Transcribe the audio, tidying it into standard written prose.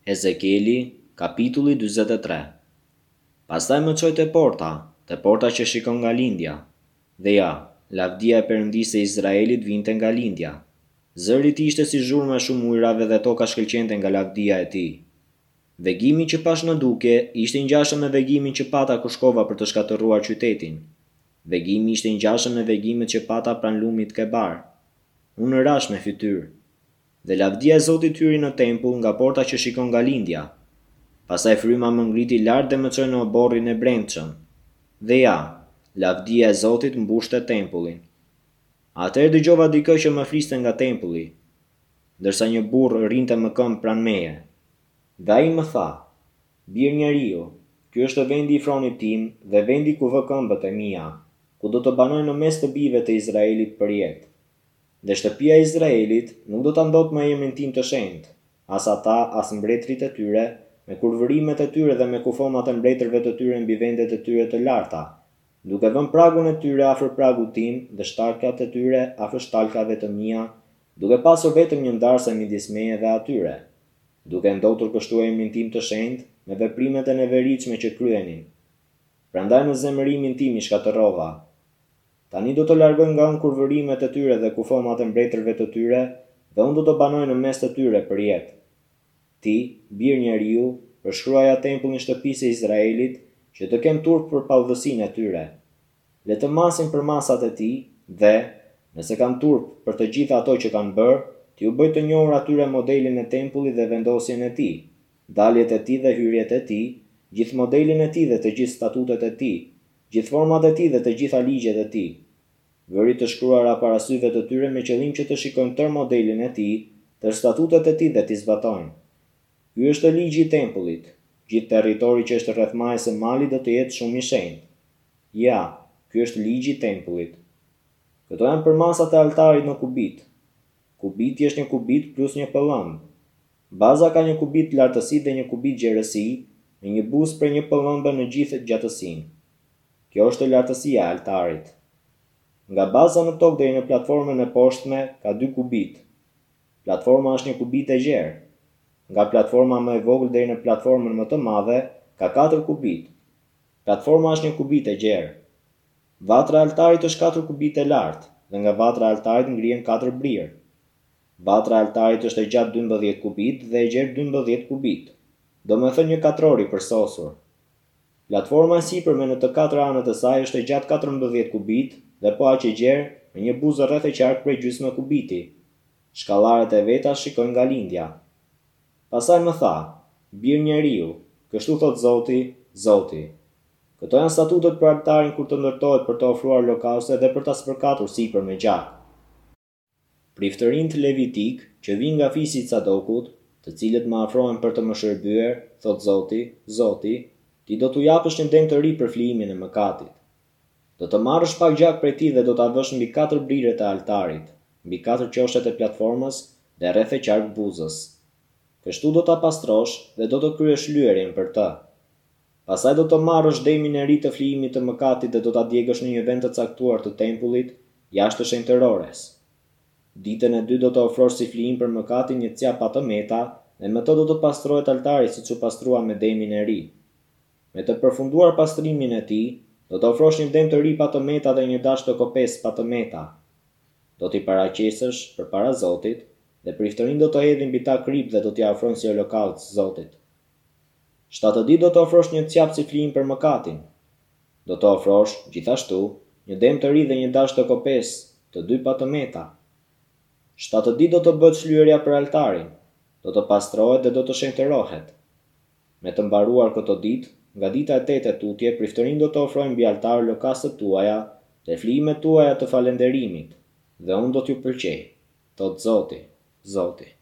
Ezekieli, kapitulli 43. Pastaj më çoi te porta që shikon nga lindja. Dhe ja, lavdia e Perëndisë së Izraelit vinte nga lindja. Zëri i tij ishte si zhurma e shumë ujrave dhe toka shkëlqente nga lavdia e tij. Vegimi që pash në dukje ishte i ngjashëm me vegimin që pata kur shkova për të shkatërruar qytetin. Vegimi ishte i ngjashëm me vegimet që pata pranë lumit Kebar. Unë rash me fytyrë. Dhe lavdia e Zotit hyri në tempull nga porta që shikon nga lindja. Pastaj fryma më ngriti lart dhe më çoi në oborrin e brendshëm. Dhe ja, lavdia e Zotit mbushte tempullin. Atëherë dëgjova dikë që më fliste nga tempulli, ndërsa një burr rrinte më këmbë pranë meje. Dhe ai më tha: "Bir njeriu, ky është vendi i fronit tim dhe vendi ku vë këmbët e mia, ku do të banoj në mes të bijve të Izraelit për jetë. Dhe shtëpia e Izraelit nuk do ta ndot më emrin tim të shenjtë, as ata, as mbretërit e tyre, me kurvërimet e tyre dhe me kufomat e mbretërve të tyre mbi vendet e tyre të larta, duke vënë pragun e tyre afër pragut tim dhe shtalkat e tyre afër shtalkave të mia, duke pasur vetëm një ndarse midis meje dhe atyre, duke ndotur kështu emrin tim të shenjtë me veprimet e neveritshme që kryenin. Prandaj në zemërimin tim i shkatërrova. Tani do të largoj nga unë kurvërimet e tyre dhe kufomat e mbretërve të tyre, dhe unë do të banoj në mes të tyre për jetë. Ti, bir njeriu, përshkruaj tempullin shtëpisë së Izraelit, që të kem turp për pavësinë e tyre. Le të masin për masat e tij dhe, nëse kanë turp për të gjitha ato që kanë bërë, ti u bëj të njohur atyre modelin e tempullit dhe vendosjen e tij, daljet e tij dhe hyrjet e tij, gjithë modelin e tij dhe të gjithë statutet e tij, gjithë format e tij dhe të gjitha ligjet e tij. Vëri të shkruara para syve të tyre me qëllim që të shikojnë tërë modelin e tij, të statutet e tij dhe t'i zbatojnë. Ky është ligji i tempullit. Gjithë territori që është rreth majës së malit do të jetë shumë i shenjtë. Ja, ky është ligji i tempullit. Këto janë për masat e altarit në kubit. Kubiti është një kubit plus një pëllëmb. Baza ka një kubit lartësi dhe një kubit gjerësi, me një buzë për një pëllëmbë në gjithë gjatësinë. Kjo është lartësia e altarit. Nga baza në tokë deri në platformën e poshtme ka 2 kubit. Platforma është një kubit e gjerë. Nga platforma më e vogël deri në platformën më të madhe ka 4 kubit. Platforma është një kubit e gjerë. Vatra e altarit është 4 kubit e lartë dhe nga vatra e altarit ngrihen 4 brirë. Vatra e altarit është e gjatë 12 kubit dhe e gjerë 12 kubit. Domethënë një katror i përsosur. Platforma e sipërme në të 4 anët e saj është e gjatë 14 kubit dhe po aq e gjerë me një buzë rreth e qark prej gjysmë kubiti. Shkallaret e veta shikojnë nga lindja. Pastaj më tha: "Bir njeriu, kështu thot Zoti, Zoti. Këto janë statutet për altarin kur të ndërtohet për të ofruar holokauste dhe për ta spërkatur sipër me gjak. Priftërinjtë levitik që vijnë nga fisi i Cadokut, të cilët më afrohen për të më shërbyer, thot Zoti, Zoti, ti do t'u japësh një dëm të ri për flijimin e mëkatit. Do të marrësh pak gjak prej tij dhe do ta vësh mbi 4 briret e altarit, mbi 4 qoshet e platformës dhe rreth e qark buzës. Kështu do ta pastrosh dhe do të kryesh lyerjen për të. Pastaj do të marrësh dëmin e ri të flijimit të mëkatit dhe do ta djegësh në një vend të caktuar të tempullit, jashtë shenjtërores. Ditën e 2 do të ofrosh si flijim për mëkatin një cjap patometa dhe me të do të pastrohet altari siç u pastrua me dëmin e ri. Me të përfunduar pastrimin e tij, do të ofrosh një dëm të ri patometa dhe një dash të kopes patometa. Do t'i paraqesësh përpara Zotit dhe priftërinjtë do të hedhin mbi ta krip dhe do t'i afrojnë si holokaust Zotit. 7 ditë do të ofrosh një cjap si flijim për mëkatin. Do të ofrosh, gjithashtu, një dëm të ri dhe një dash të kopes, të 2 patometa. 7 ditë do të bëhet shlyerja për altarin, do të pastrohet dhe do të shenjtërohet. Me të mbaruar këto ditë, nga dita e 8 e tutje, priftërinjtë do të ofrojnë mbi altar holokastet tuaja dhe flijimet tuaja të falënderimit, dhe unë do t'ju përqej, thot Zoti, Zoti.